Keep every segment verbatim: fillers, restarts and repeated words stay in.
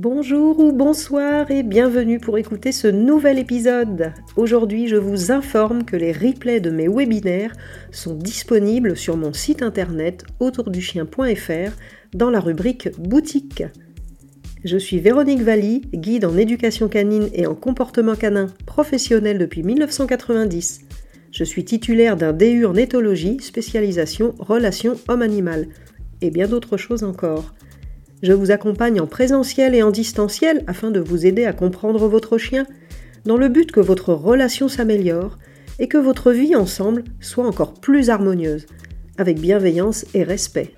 Bonjour ou bonsoir et bienvenue pour écouter ce nouvel épisode. Aujourd'hui, je vous informe que les replays de mes webinaires sont disponibles sur mon site internet autourduchien point f r dans la rubrique boutique. Je suis Véronique Valli, guide en éducation canine et en comportement canin professionnel depuis mille neuf cent quatre-vingt-dix. Je suis titulaire d'un D U en éthologie, spécialisation relations homme-animal et bien d'autres choses encore. Je vous accompagne en présentiel et en distanciel afin de vous aider à comprendre votre chien, dans le but que votre relation s'améliore et que votre vie ensemble soit encore plus harmonieuse, avec bienveillance et respect.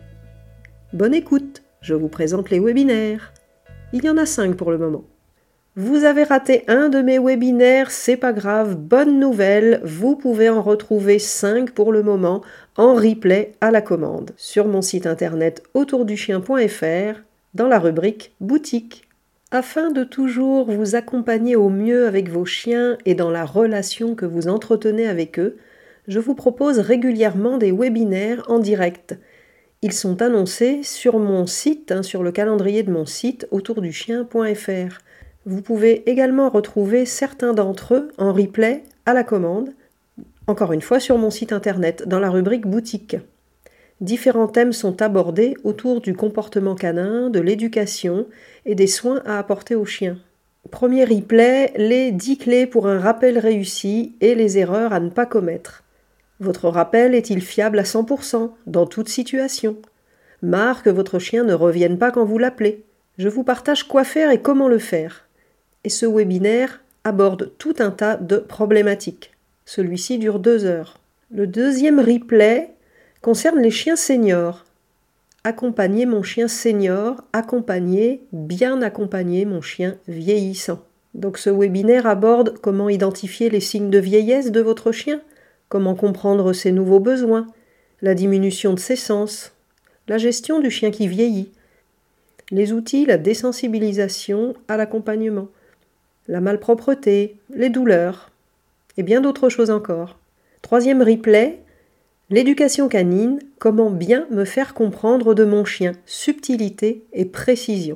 Bonne écoute, je vous présente les webinaires. Il y en a cinq pour le moment. Vous avez raté un de mes webinaires, c'est pas grave, bonne nouvelle, vous pouvez en retrouver cinq pour le moment en replay à la commande sur mon site internet autourduchien point f r dans la rubrique boutique. Afin de toujours vous accompagner au mieux avec vos chiens et dans la relation que vous entretenez avec eux, je vous propose régulièrement des webinaires en direct. Ils sont annoncés sur mon site, hein, sur le calendrier de mon site autourduchien point f r. Vous pouvez également retrouver certains d'entre eux en replay à la commande, encore une fois sur mon site internet, dans la rubrique boutique. Différents thèmes sont abordés autour du comportement canin, de l'éducation et des soins à apporter aux chiens. Premier replay, les dix clés pour un rappel réussi et les erreurs à ne pas commettre. Votre rappel est-il fiable à cent pour cent dans toute situation? Marre que votre chien ne revienne pas quand vous l'appelez. Je vous partage quoi faire et comment le faire. Et ce webinaire aborde tout un tas de problématiques. Celui-ci dure deux heures. Le deuxième replay concerne les chiens seniors. Accompagner mon chien senior, accompagner, bien accompagner mon chien vieillissant. Donc ce webinaire aborde comment identifier les signes de vieillesse de votre chien, comment comprendre ses nouveaux besoins, la diminution de ses sens, la gestion du chien qui vieillit, les outils, la désensibilisation à l'accompagnement, la malpropreté, les douleurs, et bien d'autres choses encore. Troisième replay, l'éducation canine, comment bien me faire comprendre de mon chien, subtilité et précision.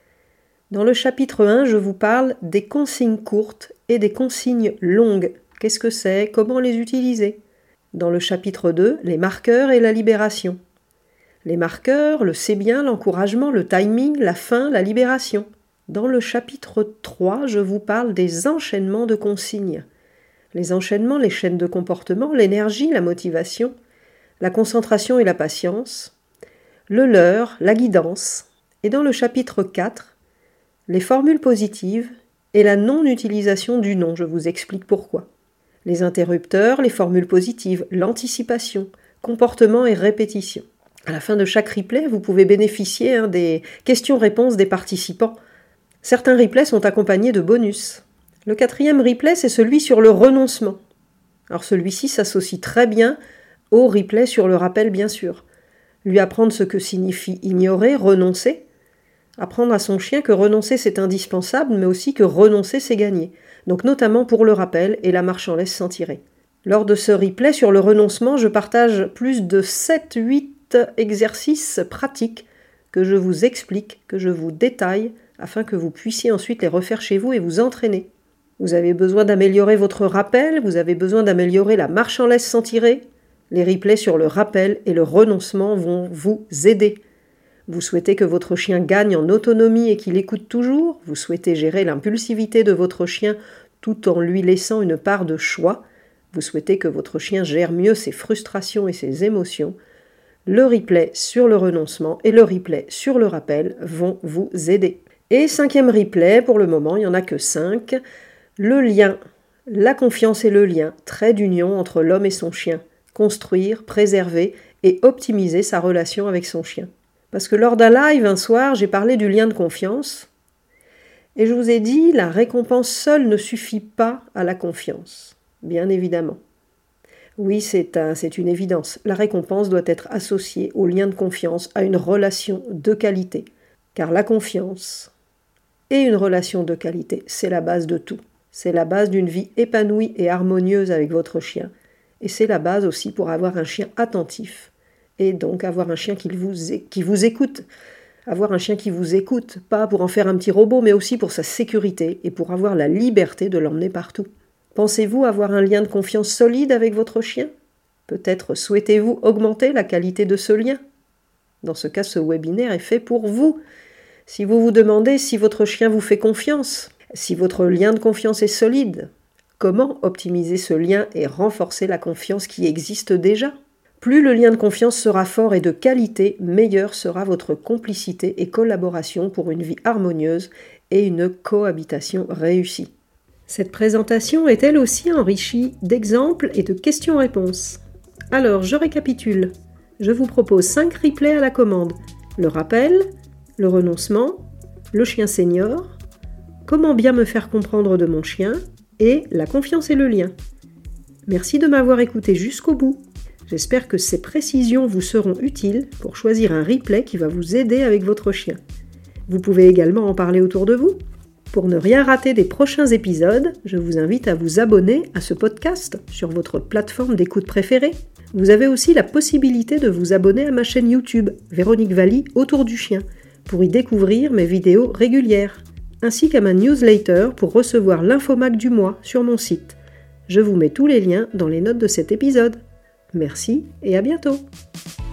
Dans le chapitre un, je vous parle des consignes courtes et des consignes longues. Qu'est-ce que c'est? Comment les utiliser? Dans le chapitre deux, les marqueurs et la libération. Les marqueurs, le c'est bien, l'encouragement, le timing, la fin, la libération. Dans le chapitre trois, je vous parle des enchaînements de consignes. Les enchaînements, les chaînes de comportement, l'énergie, la motivation, la concentration et la patience, le leurre, la guidance. Et dans le chapitre quatre, les formules positives et la non-utilisation du non. Je vous explique pourquoi. Les interrupteurs, les formules positives, l'anticipation, comportement et répétition. À la fin de chaque replay, vous pouvez bénéficier hein, des questions-réponses des participants. Certains replays sont accompagnés de bonus. Le quatrième replay, c'est celui sur le renoncement. Alors celui-ci s'associe très bien au replay sur le rappel, bien sûr. Lui apprendre ce que signifie ignorer, renoncer. Apprendre à son chien que renoncer, c'est indispensable, mais aussi que renoncer, c'est gagner. Donc notamment pour le rappel et la marche en laisse sans tirer. Lors de ce replay sur le renoncement, je partage plus de sept huit exercices pratiques que je vous explique, que je vous détaille, afin que vous puissiez ensuite les refaire chez vous et vous entraîner. Vous avez besoin d'améliorer votre rappel, vous avez besoin d'améliorer la marche en laisse sans tirer. Les replays sur le rappel et le renoncement vont vous aider. Vous souhaitez que votre chien gagne en autonomie et qu'il écoute toujours. Vous souhaitez gérer l'impulsivité de votre chien tout en lui laissant une part de choix. Vous souhaitez que votre chien gère mieux ses frustrations et ses émotions. Le replay sur le renoncement et le replay sur le rappel vont vous aider. Et cinquième replay, pour le moment, il n'y en a que cinq. Le lien, la confiance et le lien, trait d'union entre l'homme et son chien. Construire, préserver et optimiser sa relation avec son chien. Parce que lors d'un live, un soir, j'ai parlé du lien de confiance. Et je vous ai dit, la récompense seule ne suffit pas à la confiance. Bien évidemment. Oui, c'est un, c'est une évidence. La récompense doit être associée au lien de confiance, à une relation de qualité. Car la confiance et une relation de qualité, c'est la base de tout. C'est la base d'une vie épanouie et harmonieuse avec votre chien. Et c'est la base aussi pour avoir un chien attentif. Et donc avoir un chien qui vous, qui vous écoute. Avoir un chien qui vous écoute, pas pour en faire un petit robot, mais aussi pour sa sécurité et pour avoir la liberté de l'emmener partout. Pensez-vous avoir un lien de confiance solide avec votre chien ? Peut-être souhaitez-vous augmenter la qualité de ce lien ? Dans ce cas, ce webinaire est fait pour vous. Si vous vous demandez si votre chien vous fait confiance, si votre lien de confiance est solide, comment optimiser ce lien et renforcer la confiance qui existe déjà ? Plus le lien de confiance sera fort et de qualité, meilleure sera votre complicité et collaboration pour une vie harmonieuse et une cohabitation réussie. Cette présentation est elle aussi enrichie d'exemples et de questions-réponses. Alors, je récapitule. Je vous propose cinq replays à la commande. Le rappel, le renoncement, le chien senior, comment bien me faire comprendre de mon chien et la confiance et le lien. Merci de m'avoir écouté jusqu'au bout. J'espère que ces précisions vous seront utiles pour choisir un replay qui va vous aider avec votre chien. Vous pouvez également en parler autour de vous. Pour ne rien rater des prochains épisodes, je vous invite à vous abonner à ce podcast sur votre plateforme d'écoute préférée. Vous avez aussi la possibilité de vous abonner à ma chaîne YouTube, Véronique Valli, Autour du chien, pour y découvrir mes vidéos régulières, ainsi qu'à ma newsletter pour recevoir l'infomac du mois sur mon site. Je vous mets tous les liens dans les notes de cet épisode. Merci et à bientôt.